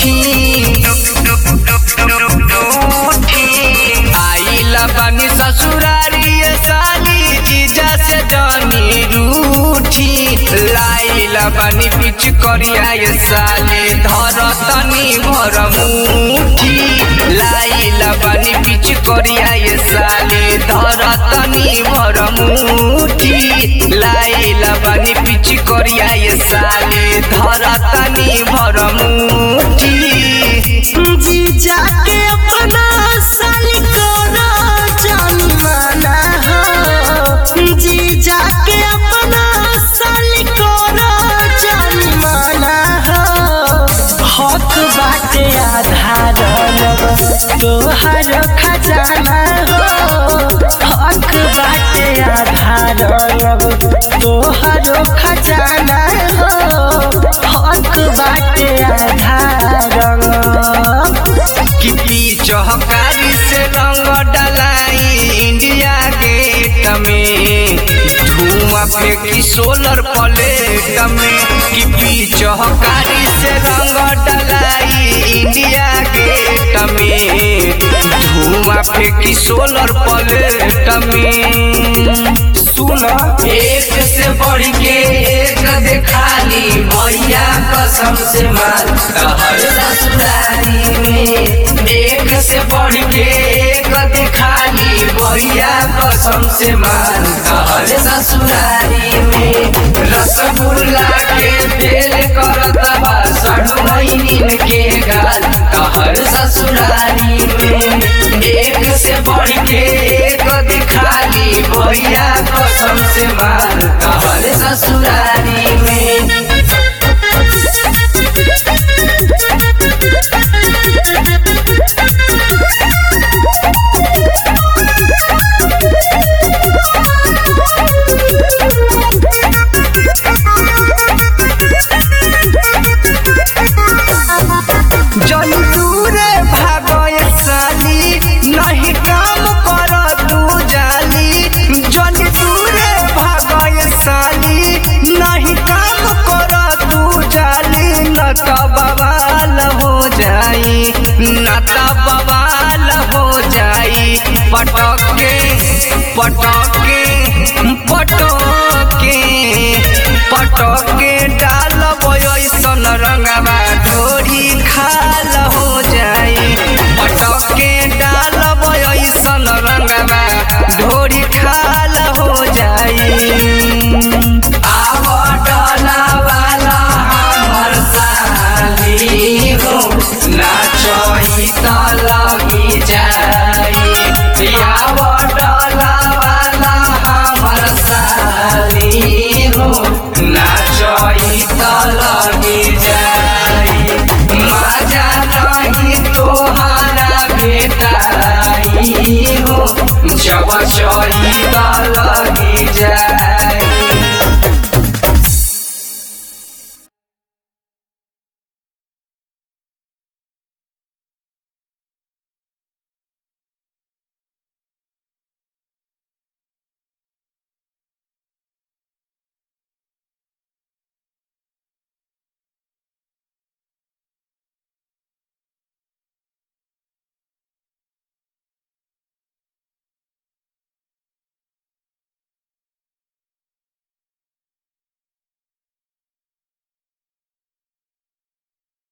आइला बानी ससुरारी साली जीजा से जानी रूठी लाइला बानी पिच करिया साली धरतनी भर मुठी लाइला बानी पिच करिया साली धरतनी भर मुठी लाइला बानी पिच करिया साली धरतनी भर मुठी जीजा के अपना साली कोरा जमाना हो जीजा के अपना साली कोरा जमाना हो हक बाटे आधार तोहर खजाना हो हक बाटे आधार तोहर खजाना हो हक बाटे आधार चौहकारी से रंग डलाई इंडिया गेट में धुआं फेंकी सोलर प्लेट में कि चौहकारी से रंग डलाई इंडिया गेट में धुआं फेंकी सोलर प्लेट में सुना एक से बढ़ के एक दिखाली भैया कसम से माल हर ससुरारी में एक से बढ़ के एक दिखाली भैया कसम से माल हर ससुरारी में रसगुल्ला के फेल करता बा साढ़ू महीने के गाल हर ससुरारी में एक से बढ़ के एक दिखाली भैया कसम से माल हर ससुरारी में जंतुरे भागय साली नहीं काम कर तू जाली जंतुरे भागय साली नहीं काम कर तू जाली न तो बवाल हो जाई न तो बवाल हो जाई पटके पटके पटके पटके डाल ऐसन रंगवा ढोरी खाल हो जाई पटके डाल ऐसन रंगवा ढोरी खाल हो जाई आव डाला वाला हमर साली हो नाचई त लगी जा